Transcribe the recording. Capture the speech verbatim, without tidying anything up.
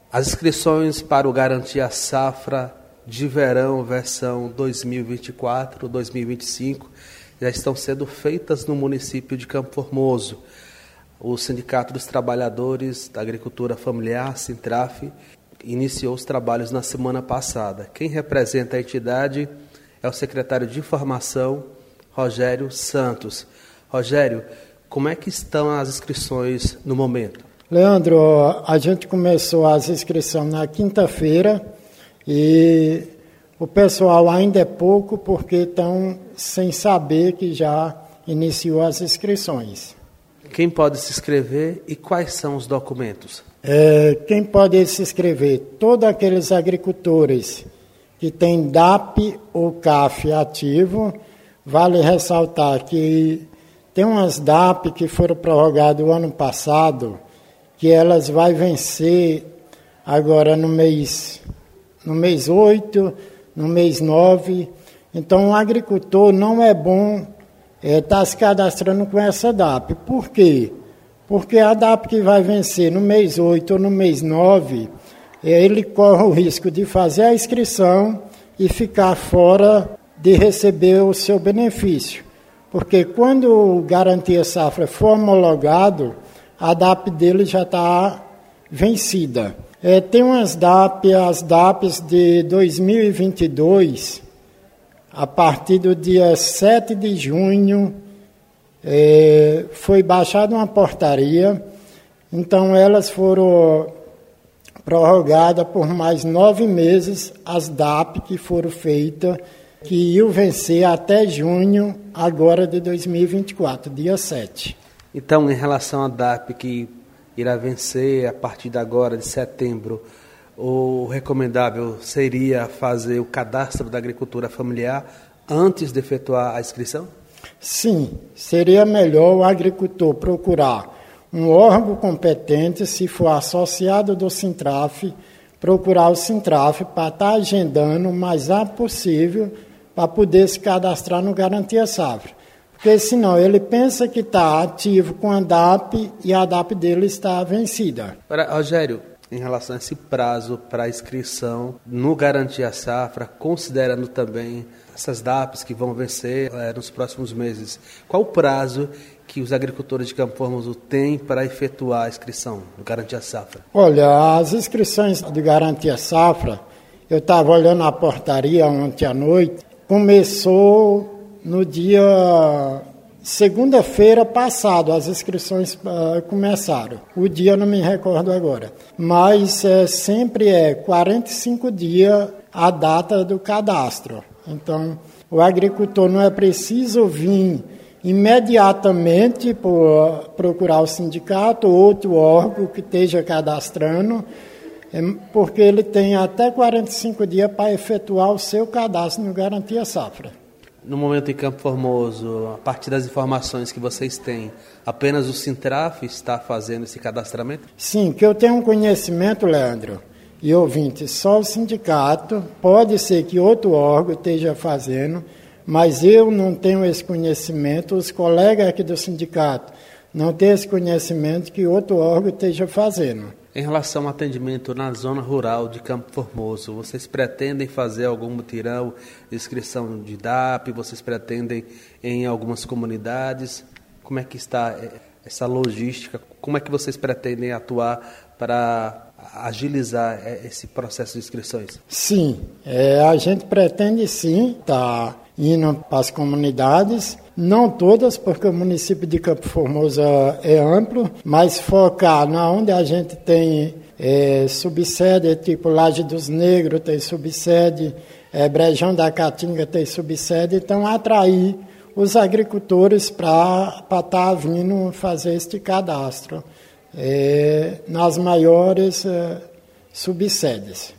As inscrições para o Garantia Safra de verão, versão dois mil e vinte e quatro, dois mil e vinte e cinco, já estão sendo feitas no município de Campo Formoso. O Sindicato dos Trabalhadores da Agricultura Familiar, Sintraf, iniciou os trabalhos na semana passada. Quem representa a entidade é o secretário de Informação, Rogério Santos. Rogério, como é que estão as inscrições no momento? Leandro, a gente começou as inscrições na quinta-feira e o pessoal ainda é pouco porque estão sem saber que já iniciou as inscrições. Quem pode se inscrever e quais são os documentos? É, quem pode se inscrever? Todos aqueles agricultores que têm D A P ou C A F ativo. Vale ressaltar que tem umas D A P que foram prorrogadas o ano passado, que elas vão vencer agora no mês, no mês oito, no mês nove. Então, o agricultor não é bom estar é, tá se cadastrando com essa D A P. Por quê? Porque a D A P que vai vencer no mês oito ou no mês nove, é, ele corre o risco de fazer a inscrição e ficar fora de receber o seu benefício. Porque quando o Garantia Safra for homologado, a D A P dele já está vencida. É, tem umas D A P, as D A Ps de dois mil e vinte e dois, a partir do dia sete de junho, é, foi baixada uma portaria, então elas foram prorrogadas por mais nove meses, as D A P que foram feitas, que iam vencer até junho, agora de dois mil e vinte e quatro, dia sete. Então, em relação à D A P que irá vencer a partir de agora, de setembro, o recomendável seria fazer o cadastro da agricultura familiar antes de efetuar a inscrição? Sim, seria melhor o agricultor procurar um órgão competente, se for associado do Sintraf, procurar o Sintraf para estar agendando o mais rápido possível para poder se cadastrar no Garantia Safra. Porque senão ele pensa que está ativo com a D A P e a D A P dele está vencida. Agora, Rogério, em relação a esse prazo para inscrição no Garantia Safra, considerando também essas D A Ps que vão vencer é, nos próximos meses, qual o prazo que os agricultores de Campo Formoso têm para efetuar a inscrição no Garantia Safra? Olha, as inscrições do Garantia Safra, eu estava olhando a portaria ontem à noite, começou no dia segunda-feira passado, as inscrições uh, começaram. O dia eu não me recordo agora. Mas é, sempre é quarenta e cinco dias a data do cadastro. Então, o agricultor não é preciso vir imediatamente por procurar o sindicato ou outro órgão que esteja cadastrando, porque ele tem até quarenta e cinco dias para efetuar o seu cadastro no Garantia Safra. No momento em Campo Formoso, a partir das informações que vocês têm, apenas o Sintraf está fazendo esse cadastramento? Sim, que eu tenho um conhecimento, Leandro, e ouvinte, só o sindicato, pode ser que outro órgão esteja fazendo, mas eu não tenho esse conhecimento, os colegas aqui do sindicato não têm esse conhecimento que outro órgão esteja fazendo. Em relação ao atendimento na zona rural de Campo Formoso, vocês pretendem fazer algum mutirão de inscrição de D A P? Vocês pretendem em algumas comunidades? Como é que está essa logística? Como é que vocês pretendem atuar para agilizar esse processo de inscrições? Sim, é, a gente pretende sim estar tá indo para as comunidades, não todas, porque o município de Campo Formoso é amplo, mas focar na onde a gente tem é, subsede, tipo Laje dos Negros tem subsede, é, Brejão da Caatinga tem subsede, então atrair os agricultores para estar tá vindo fazer este cadastro é, nas maiores é, subsedes.